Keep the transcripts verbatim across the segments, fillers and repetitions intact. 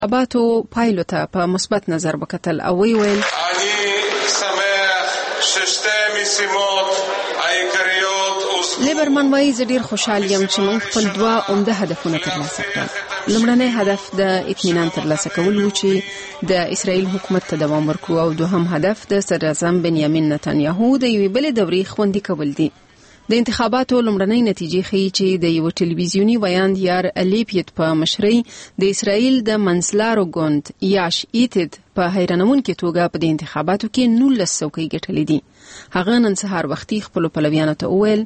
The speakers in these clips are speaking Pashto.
اباتو پایلو ته په مثبت نظر وکتل او وی ویل لیبرمن وایي زه ډیر خوشحال یم چې موږ خپل دوه عمده هدفونه ترلاسه کړل. لومړنی هدف د اطمینان ترلاسه کول و چې د اسرائیل حکومت ته دوام ورکړو او دوهم هدف د صدراعظم بنیامین نتانیاهو د یوې بلې دورې خوندي کول دي. د انتخاباتو لومړنۍ نتیجې ښیي چې د یو ټلویزیونی ویاند یار لیپیت په مشرۍ د اسرائیل د منځلارو ګوند یاش ایتد په حیرانوونکې توګه په دې انتخاباتو کې نولس څوکۍ ګټلې دي. هغه نن سهار وختي خپلو پلویانو ته وویل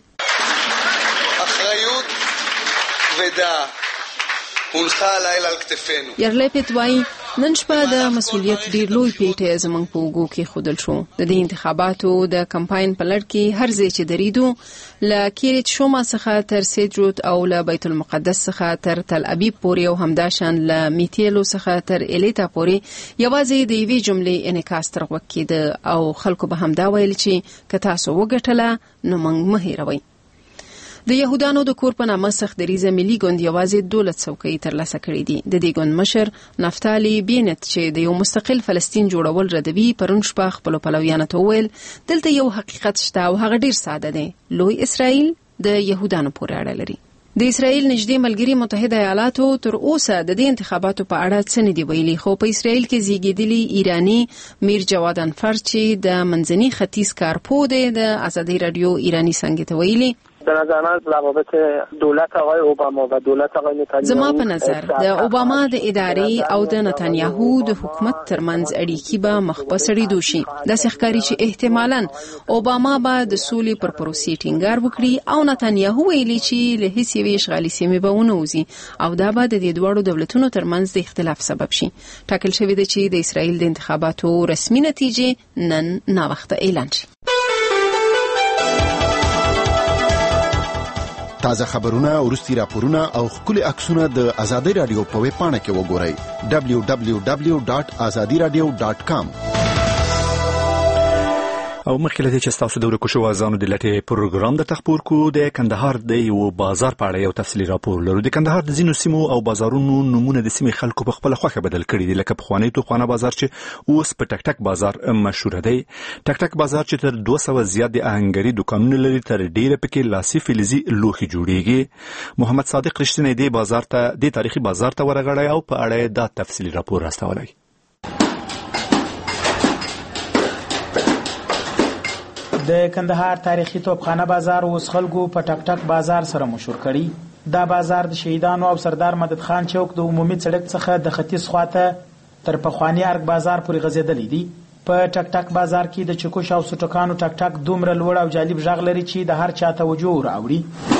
یار لیپیت وایي نن شپه د مسؤلیت ډیر لوی پیټی زموږ په اوږو کې ښودل شو. د دې انتخاباتو د کمپاین په لړ کې هر ځای چې دریدو له کیریت شوما څخه تر سیدروت او له بیت المقدس څخه تر تل ابیب پورې او همداشان له میتیلو څخه تر الیتا پورې یوازې د یوې جملې انعکاس تر غوږ کېده او خلکو به همدا ویل چې که تاسو وګټله نو موږ مه هېروئ. د یهودانو د کور په نامه سخت دریځه ملي ګوند یوازې دولس څوکۍ ترلاسه کړې دي. د دې ګوند مشر نفتالي بینت چې د یو مستقل فلسطین جوړول ردوي پرون شپه خپلو پلویانو ته وویل دلته یو حقیقت شته او هغه ډیر ساده دی. لوی اسرائیل د یهودانو پورې اړه لري. د اسرائیل نږدې ملګري متحده ایالاتو تر اوسه د دې انتخاباتو په اړه څه نه دي ویلي، خو په اسرائیل کې زیږیدلی ایرانی میر جواد انفر چې د منځني ختیځ کارپو دی د ازادي رادیو ایرانی څنګه ته ویلي به نظر من روابط دولت آقای اوباما و دولت آقای نتانیاهو زما په نظر د اوباما د ادارې او د نتانیاهو د حکومت ترمنځ اړیکې به مخ په سړېدو شي. داسې ښکاري چې احتمالاً اوباما به د سولې پر پروسې ټینګار وکړي او نتانیاهو ویلي چې له هیڅ یوې اشغالي سیمې به ونه وځي او دا به د دې دواړو دولتونو ترمنځ د اختلاف سبب شي. ټاکل شوی دی چې د اسرائیل د انتخاباتو رسمي نتیجې نن ناوخته اعلان شي. تازه خبرونه، وروستي راپورونه او ښکلي عکسونه د ازادي رادیو په ویب پاڼه کې وګورئ دبلیو دبلیو دبلیو ډاټ ازادي رادیو ډاټ کام. او مخکې له دې چې تاسو د ورکو شو ازانو د لټې پروګرام د تخپور کو د کندهار د یو بازار په اړه یو تفصیلي راپور لرو. د کندهار د ځینو سیمو او بازارونو نمونه د سیمې خلکو په خپل خوښه بدل کړي دي، لکه پخوانی توخانه بازار چې اوس په ټک ټک بازار مشهور دی. ټک ټک بازار چې تر دوه سوه زیات د آهنګري دکانونه لري، تر ډیره پکې لاسي فلزي لوښي جوړیږي. محمد صادق رښتینی دی بازار ته د تاریخي بازار ته ورغړی او په اړه دا تفصیلي راپور راستولی. د کندهار تاریخي توپخانه بازار اوس خلکو په ټک ټک بازار سره مشهور کړي. دا بازار د شهیدانو او سردار مدد خان چوک د عمومي سړک څخه د ختیځ خواته تر پخوانی ارګ بازار پورې غځېدلی دی. په ټک ټک بازار کې د چکوش او سټکانو ټک ټک دومره لوړ او جالب غږ لري چې د هر چا توجه راوړي.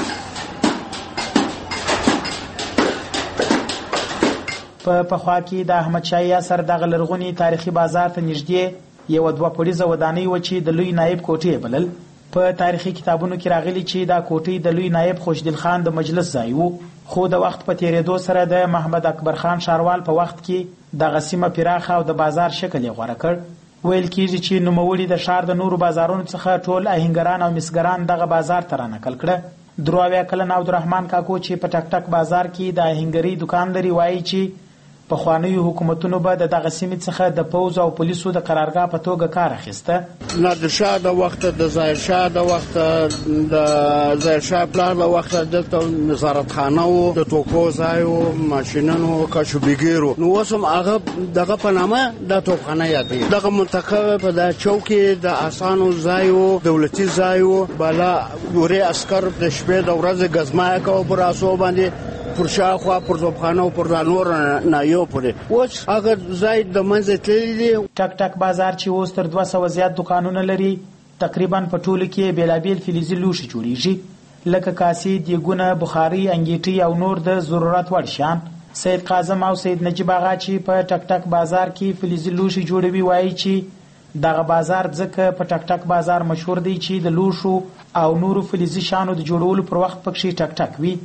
په پخوا کې د احمد شاهي اثر دغه لرغونی تاریخي بازار ته نږدې یو دوه پوړیزه ودانۍ و چې د لوی نایب کوټې بلل. په تاریخي کتابونو کې راغلي چې دا کوټې د لوی نایب خوشدل خان د مجلس ځای و، خو د وخت په تیریدو سره د محمد اکبر خان ښاروال په وخت کې دغه سیمه پراخه او د بازار شکل یې غوره کړ. ویل کېږي چې نوموړي د ښار د نورو بازارونو څخه ټول آهنګران او مسګران دغه بازار ته رانقل کړه. درې اویا کلن عبدالرحمن کاکو چې په ټک ټک بازار کې د آهنګري دکان لري وایي چې پخوانیو حکومتونو به د دغه سیمې څخه د پوځ او پولیسو د قرارګاه په توګه کار اخیسته. نادرشاه د وخت د ظاهرشاه د وخت د ظاهرشاه پلان د وخت دلته نظارتخانه و، د توکو ځای و، ماشینونو کاشوبیګیرو. نو اوس هم هغه دغه په نامه د توپخانه یادېږي. دغه منطقه په د چوک کې د اسانو ځای و، دولتي ځای و، بالا ورې عسکر د شپې د ورځې ګزمایه کوه پر آسو باندې پر شاوخوا پر توپخانه او پر نور نایو پورې. اوس هغه ځای د منځه تللی دی. ټک ټک بازار چې اوس تر دوه سوه زیات دکانونه لري، تقریبا په ټولو کې بېلابېل فلزي لوښي جوړیږي، لکه کاسې، دیګونه، بخاري، انګیټي او نور د ضرورت وړ شیان. سید قاظم او سید نجیب آغا چې په ټک ټک بازار کې فلزي لوښي جوړوي وایي چې دغه بازار ځکه په ټک ټک بازار مشهور دی چې د لوښو او نورو فلزي شیانو د جوړولو پر وخت پکې ټک ټک وي.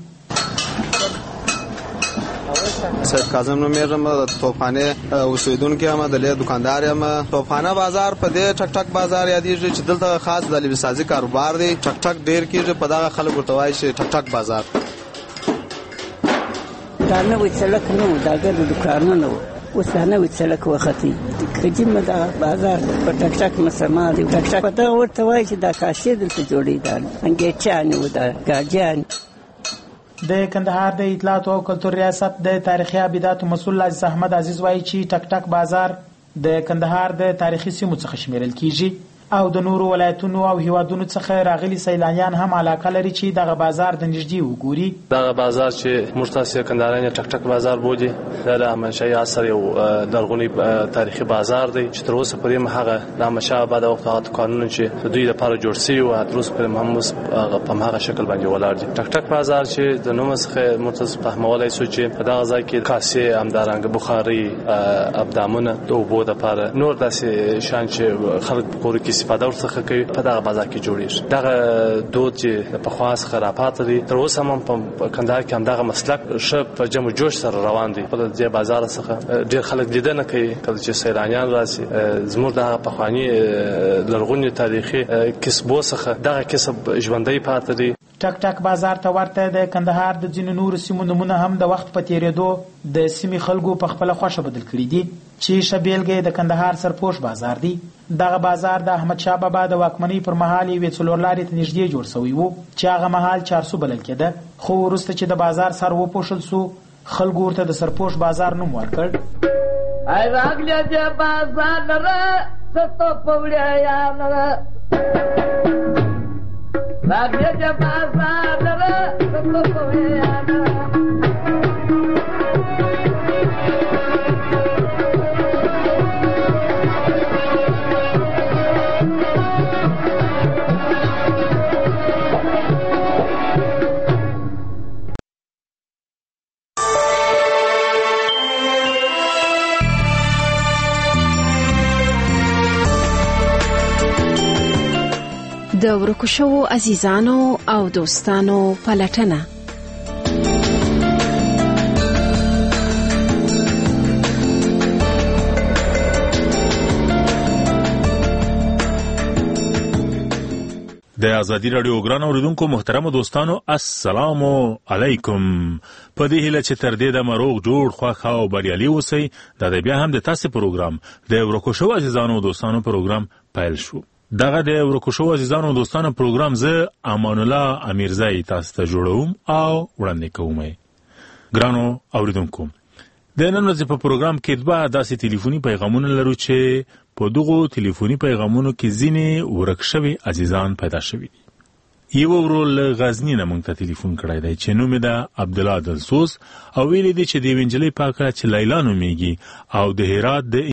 سید قاظم نومیږم، د توپخانې اوسیدونکی یم، د لوی دکاندار یم. توپخانه بازار په دې ټک ټک بازار یادېږي چې دلته خاص د لوي سازي کاروبار دی. ټک ټک ډیر کېږي، په دغه خلک ورته وایي چې ټک ټک بازار. دا نوی سړک نه و، دا د دوکانونه و، اوس نه وي سړک وختي کجیمه دا بازار په ټک ټک مسما دی ټک ټک پته ورته وایي چې دا کاشي دلته جوړېدل انګېچان و دا ګاجان. د کندهار د اطلاعات او کلتور ریاست د تاریخي ابیداتو مسؤل عزیز احمد عزیز وایي چې ټک ټک بازار د کندهار د تاریخي سیمو څخه شمیرل کیږي او د نورو ولایتونو او هیوادونو څخه راغلي سیلانیان هم علاقه لري چې دغه بازار د نږدې وګوري. دغه بازار چې موږ تاسو کندهاريان ټک ټک بازار بولي دا د احمدشاهي عصر یو لرغونی تاریخي بازار دی چې تر اوسه پورې هغه د احمدشاه بابا د وخت قانون چې د دوی لپاره جوړ شوی و تر اوسه پورې هم په هغه شکل باندې ولاړ دی. ټک ټک بازار چې د نوم څخه مرتضی فهمولای شو چې په دغه ځای کې کاسې همدارنګ بخاري ابدامونه د اوبو لپاره نور داسې شان چې خلک په کور کې استفاده ورڅخه کوي په دغه بازار کې جوړیږي. دغه دود چې په خواص خرافات دي تر اوسه هم په کندهار کې هم دغه مسلک ش په جمع جوش سره روان دي. په دې بازار څخه ډېر خلک لیدنه کوي کله چې سیلانیان راشي زموږ دغه پخوانی لرغونی تاریخي کسبو څخه دغه کسب ژوندۍ پاتې دي. ټک ټک بازار ته ورته د کندهار د ځینو نورو سیمو نمونه هم د وخت په تیریدو د سیمې خلکو په خپل خوښه بدل کړي دي چې شبیلګي د کندهار سرپوش بازار دی. دغه بازار د احمد شاه بابا د واکمنۍ پر مهال یې څلور لارې ته نږدې جوړ شوی وو چې هغه مهال چارسو بلل کېده خو وروسته چې د بازار سر وپوښل سو خلکو ورته د سرپوش بازار نوم ورکړ. ای راغلی د بازار نه ستو پوړیا یا نه راغلی د بازار نه ستو پوړیا یا نه د ورکو شوو عزیزانو او دوستانو پلټنه. د ازادي رادیو ګران اوریدونکو محترم دوستانو السلام علیکم. په دې هیله چې تر دې د مروغ جوړ خوښ او بریالي اوسئ دا د بیا هم د تاسو پروګرام د ورکو شوو عزیزانو او دوستانو پروګرام پیل شو. دغه د ورکو شوو عزیزانو او دوستانو پروګرام زه امان الله امیرزای تاسو ته جوړوم او وړاندې کوم. ګرانو اوریدونکو د نن ورځې په پروګرام کې دوه داسې ټلیفوني پیغامونه لرو چې په دغه ټلیفوني پیغامونو کې ځینې ورک شوي عزیزان پیدا شوي دي. یو ورول غزنی نه مونږ ته ټلیفون کړی دی چې نوم یې ده عبدالله دلسوس او ویلي دی چې د یوې نجلۍ پاکه چې لیلا نومیږي او د هرات د